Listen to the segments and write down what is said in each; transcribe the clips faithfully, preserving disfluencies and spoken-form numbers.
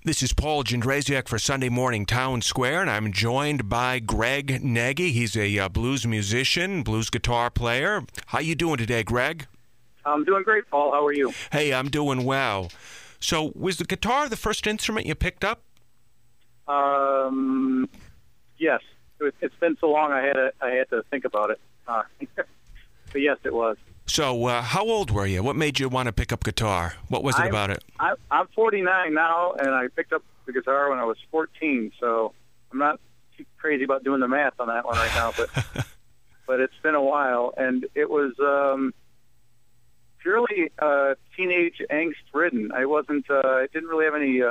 This is Paul Jędrzejczyk for Sunday Morning Town Square, and I'm joined by Greg Nagy. He's a uh, blues musician, blues guitar player. How you doing today, Greg? I'm doing great, Paul. How are you? Hey, I'm doing well. So, was the guitar the first instrument you picked up? Um, yes. It, it's been so long, I had to, I had to think about it. Uh, but yes, it was. So, uh, how old were you? What made you want to pick up guitar? What was it I, about it? I, I'm forty-nine now, and I picked up the guitar when I was fourteen, so I'm not too crazy about doing the math on that one right now, but but it's been a while, and it was um, purely uh, teenage angst-ridden. I wasn't, uh, I didn't really have any uh,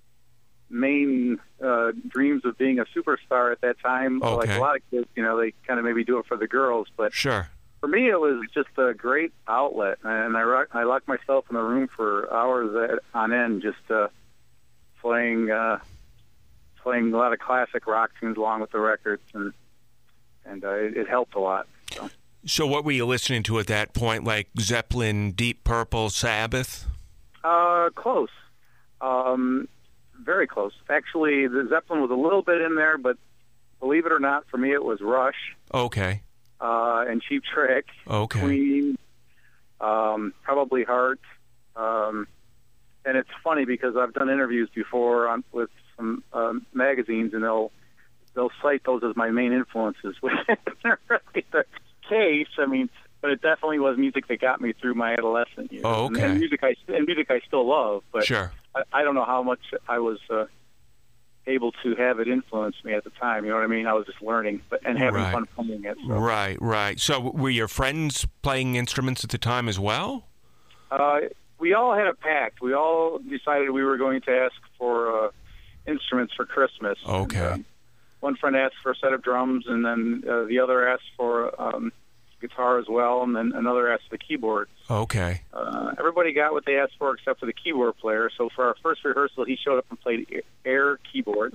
main uh, dreams of being a superstar at that time. Okay. Like a lot of kids, you know, they kind of maybe do it for the girls, but Sure. for me, it was just a great outlet, and I, rock, I locked myself in a room for hours on end, just uh, playing uh, playing a lot of classic rock tunes along with the records, and and uh, it, it helped a lot. So. So, what were you listening to at that point? Like Zeppelin, Deep Purple, Sabbath? Uh, close, um, very close. Actually, the Zeppelin was a little bit in there, but believe it or not, for me, it was Rush. Okay. Uh, and Cheap Trick, Okay. Queen, um, probably Heart. Um, and it's funny because I've done interviews before on, with some um, magazines, and they'll they'll cite those as my main influences, which isn't really the case. I mean, but it definitely was music that got me through my adolescent years. Oh, okay. And, and music I and music I still love, but Sure. I, I don't know how much I was uh, able to have it influence me at the time. You know what I mean? I was just learning, but and having Right. fun playing it. So. Right, right. So, were your friends playing instruments at the time as well? Uh, we all had a pact. We all decided we were going to ask for uh, instruments for Christmas. Okay. And, uh, one friend asked for a set of drums, and then uh, the other asked for um, guitar as well, and then another asked for the keyboard. Okay. Uh, everybody got what they asked for except for the keyboard player. So for our first rehearsal, he showed up and played air keyboard.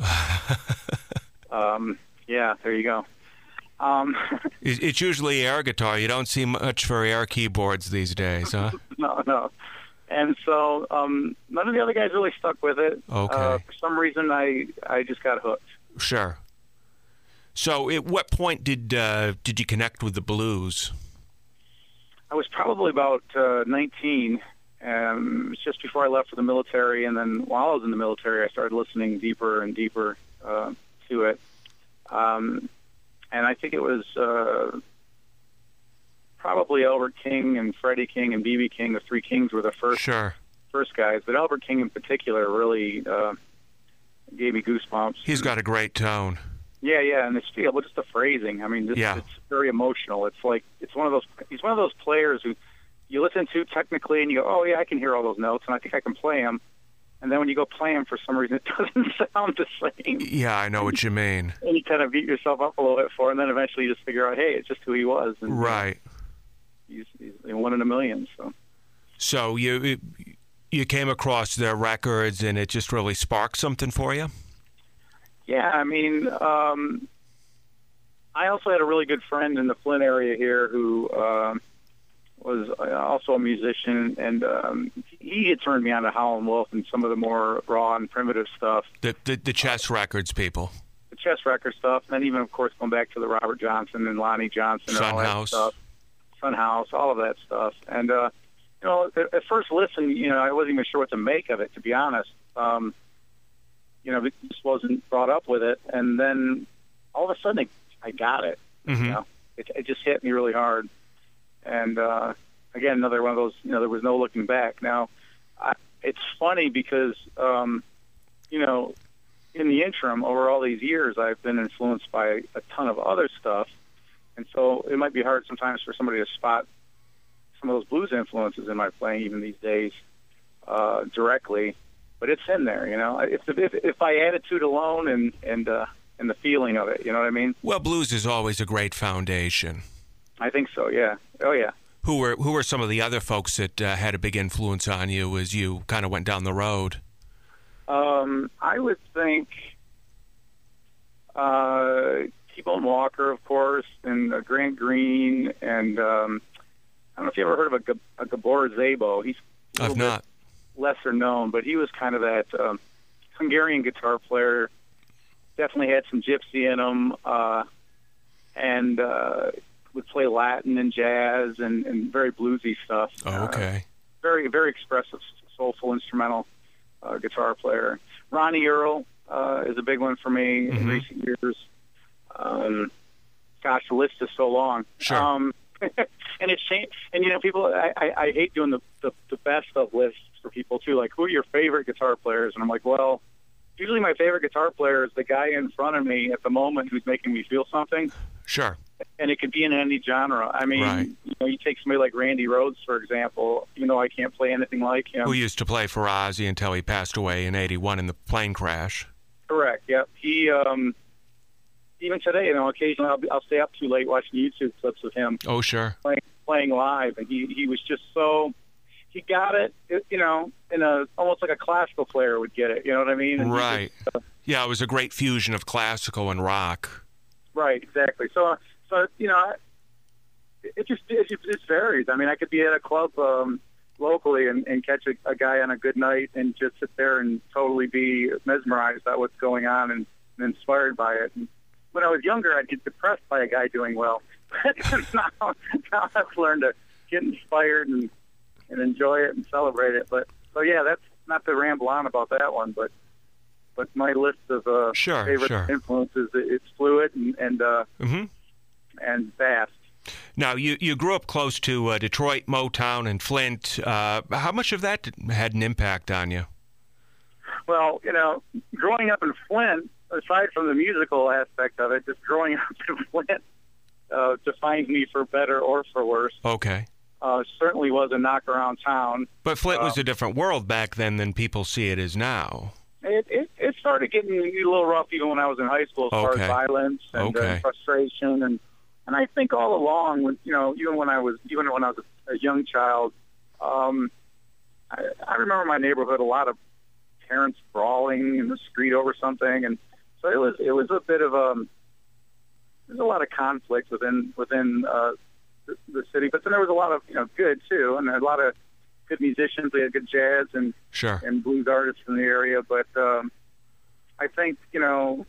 um, yeah, there you go. Um, It- It's usually air guitar. You don't see much for air keyboards these days, huh? no, no. And so um, none of the other guys really stuck with it. Okay. Uh, for some reason, I, I just got hooked. Sure. So, at what point did uh, did you connect with the blues? I was probably about uh, nineteen. Um, it was just before I left for the military, and then while I was in the military, I started listening deeper and deeper uh, to it. Um, and I think it was uh, probably Albert King and Freddie King and B B King. The three Kings were the first Sure. first guys, but Albert King in particular really uh, gave me goosebumps. He's got a great tone. Yeah, yeah, and it's feel, but just the phrasing. I mean, it's, Yeah. it's very emotional. It's like it's one of those. He's one of those players who you listen to technically, and you go, "Oh yeah, I can hear all those notes, and I think I can play them." And then when you go play them, for some reason, it doesn't sound the same. Yeah, I know what you mean. And you kind of beat yourself up a little bit for, it, and then eventually you just figure out, hey, it's just who he was. And Right. He's, he's one in a million. So. So you you came across their records, and it just really sparked something for you? Yeah, I mean, um, I also had a really good friend in the Flint area here who uh, was also a musician, and um, he had turned me on to Howlin' Wolf and some of the more raw and primitive stuff, The the, the chess records people. the chess record stuff, and then even, of course, going back to the Robert Johnson and Lonnie Johnson and all that Sunhouse. stuff. Funhouse, all of that stuff. And, uh, you know, at, at first listen, you know, I wasn't even sure what to make of it, to be honest. Um, you know, it just wasn't brought up with it. And then all of a sudden, I, I got it. Mhm. You know, it, it just hit me really hard. And, uh, again, another one of those, you know, there was no looking back. Now, I, it's funny because, um, you know, in the interim, over all these years, I've been influenced by a ton of other stuff. And so it might be hard sometimes for somebody to spot some of those blues influences in my playing, even these days, uh, directly. But it's in there, you know. If if, if I attitude alone and and uh, and the feeling of it, you know what I mean. Well, blues is always a great foundation. I think so. Yeah. Oh yeah. Who were who were some of the other folks that uh, had a big influence on you as you kind of went down the road? Um, I would think uh, T-Bone Walker, of course, and uh, Grant Green, and um, I don't know if you ever heard of a, Gab- a Gabor Szabo. He's a I've little not. bit lesser known, but he was kind of that um, Hungarian guitar player. Definitely had some gypsy in him, uh, and uh, would play Latin and jazz and, and very bluesy stuff. Oh, okay. Uh, very, very expressive, soulful instrumental uh, guitar player. Ronnie Earl uh, is a big one for me mm-hmm. in recent years. Um, gosh, the list is so long. Sure. Um, and it's changed. And you know, people. I, I, I hate doing the, the the best of lists for people too. Like, who are your favorite guitar players? And I'm like, well, usually my favorite guitar player is the guy in front of me at the moment who's making me feel something. Sure. And it could be in any genre. I mean, right. you know, you take somebody like Randy Rhoads, for example. Even though I can't play anything like him. Who used to play for Ozzy until he passed away in eighty-one in the plane crash. Correct. Yep. He. Um, even today, you know, occasionally I'll, be, I'll stay up too late watching YouTube clips of him. Oh, sure. Playing, playing live, and he he was just so. He got it, you know, in a almost like a classical player would get it. You know what I mean? And right. Just, uh, yeah, it was a great fusion of classical and rock. Right. Exactly. So, so you know, it just it just it varies. I mean, I could be at a club um, locally and, and catch a, a guy on a good night and just sit there and totally be mesmerized by what's going on and, and inspired by it. And when I was younger, I'd get depressed by a guy doing well. But now, now I've learned to get inspired and and enjoy it and celebrate it. But so yeah, that's not to ramble on about that one, but but my list of uh, sure, favorite sure. influences, it's fluid and and uh, mm-hmm. and vast. Now, you, you grew up close to uh, Detroit, Motown, and Flint. Uh, how much of that had an impact on you? Well, you know, growing up in Flint, aside from the musical aspect of it, just growing up in Flint uh, defines me for better or for worse. Okay. Uh, certainly was a knock-around town. But Flint uh, was a different world back then than people see it as now. It, it, it started getting a little rough even when I was in high school as okay. far as violence and okay. uh, frustration. And, and I think all along, when, you know, even when I was even when I was a, a young child, um, I, I remember my neighborhood, a lot of parents brawling in the street over something. And so it was it was a bit of a, there's a lot of conflict within, within uh, the, the city. But then there was a lot of, you know, good, too, and a lot of good musicians. We had good jazz and sure. and blues artists in the area. But um, I think, you know,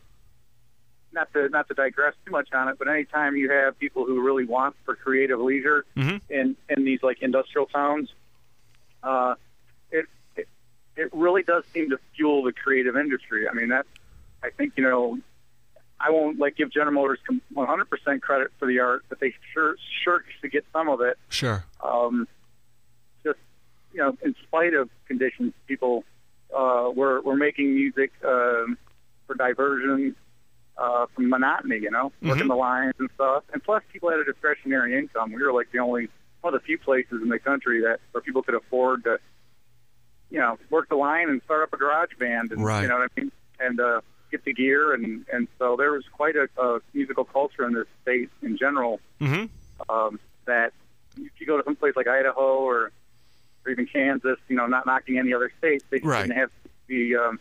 not to not to digress too much on it, but anytime you have people who really want for creative leisure mm-hmm. in, in these like industrial towns, uh, it, it it really does seem to fuel the creative industry. I mean, that's, I think, you know, I won't like give General Motors one hundred percent credit for the art, but they sure sure should get some of it. Sure. Um, just, you know, in spite of conditions, people uh, were were making music um, for diversion uh, from monotony. You know, mm-hmm. working the lines and stuff. And plus, people had a discretionary income. We were like the only one of the few places in the country that where people could afford to, you know, work the line and start up a garage band. And, right. You know what I mean? And uh, get the gear, and, and so there was quite a, a musical culture in this state in general. Mm-hmm. Um, that if you go to some place like Idaho or or even Kansas, you know, not knocking any other states, they just right. didn't have the um,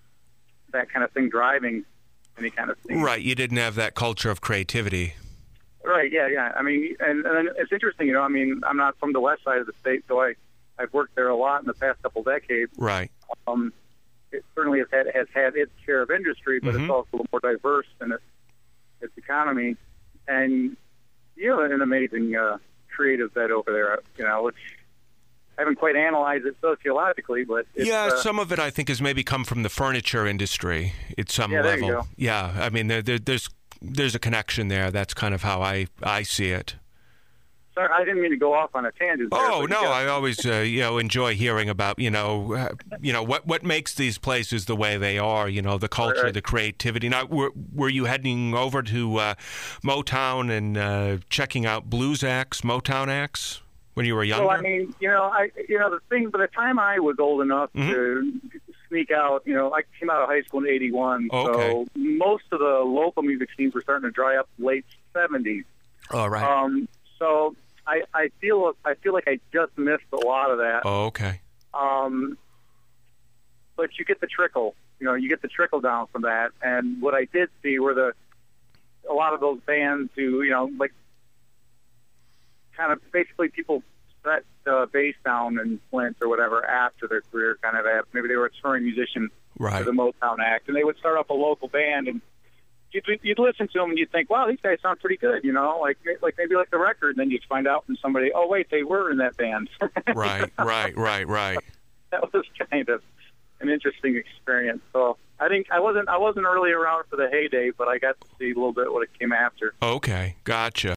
that kind of thing driving any kind of thing. Right, you didn't have that culture of creativity. Right. Yeah. Yeah. I mean, and, and it's interesting. You know, I mean, I'm not from the west side of the state, so I I've worked there a lot in the past couple decades. Right. Um, it certainly has had has had its share of industry, but mm-hmm. it's also a little more diverse in its its economy, and you know, an amazing uh, creative bed over there. You know, which I haven't quite analyzed it sociologically, but it's, yeah, uh, some of it I think has maybe come from the furniture industry at some yeah, level. There you go. Yeah, I mean, there, there, there's there's a connection there. That's kind of how I I see it. Sorry, I didn't mean to go off on a tangent. There, oh no, yeah. I always uh, you know enjoy hearing about you know uh, you know what what makes these places the way they are. You know, the culture, right. the creativity. Now, were were you heading over to uh, Motown and uh, checking out blues acts, Motown acts when you were younger? Well, I mean, you know, I you know the thing. By the time I was old enough mm-hmm. to sneak out, you know, I came out of high school in eighty-one, oh, okay. so most of the local music scenes were starting to dry up late seventies. All right. Um, so. I, I feel I feel like I just missed a lot of that. Oh, okay. Um, but you get the trickle, you know, you get the trickle down from that. And what I did see were the a lot of those bands who, you know, like kind of basically people set uh, bass down in Flint or whatever after their career, kind of. Maybe they were a touring musician right. as a Motown act, and they would start up a local band, and you'd, you'd listen to them and you'd think, wow, these guys sound pretty good, you know, like like maybe like the record, and then you'd find out from somebody, oh wait, they were in that band. Right, right, right, right. That was kind of an interesting experience. So I think I wasn't I wasn't really around for the heyday, but I got to see a little bit what it came after. Okay, gotcha.